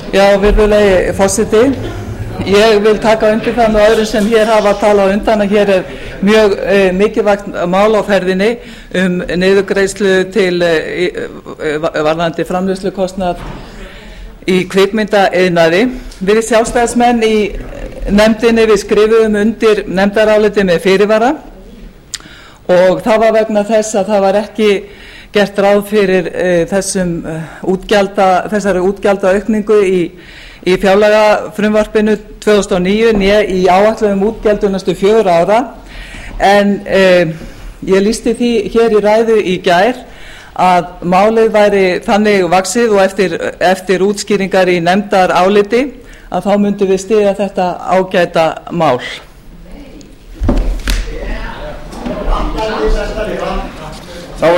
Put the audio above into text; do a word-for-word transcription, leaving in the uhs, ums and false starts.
Já, virðulegi forseti, ég vil taka undir það með öðrum sem hér hafa talað undan að hér er mjög e, mikilvægt mál á ferðinni um niðurgreiðslu til e, varðandi framleiðslukostnað í kvikmyndaiðnaði. Við sjálfstæðismenn í nefndinni við skrifuðum undir nefndarálitið með fyrirvara og það var vegna þess að það var ekki gert ráð fyrir uh, þessum uh, útgjalda, þessari útgjaldaaukningu í, í fjárlagafrumvarpinu tvö þúsund og níu né í áætluðum útgjaldum næstu fjögur ára en uh, ég lýsti því hér í ræðu í gær að málið væri þannig vaxið og eftir, eftir útskýringar í nefndaráliti að þá myndum við styðja þetta ágæta mál.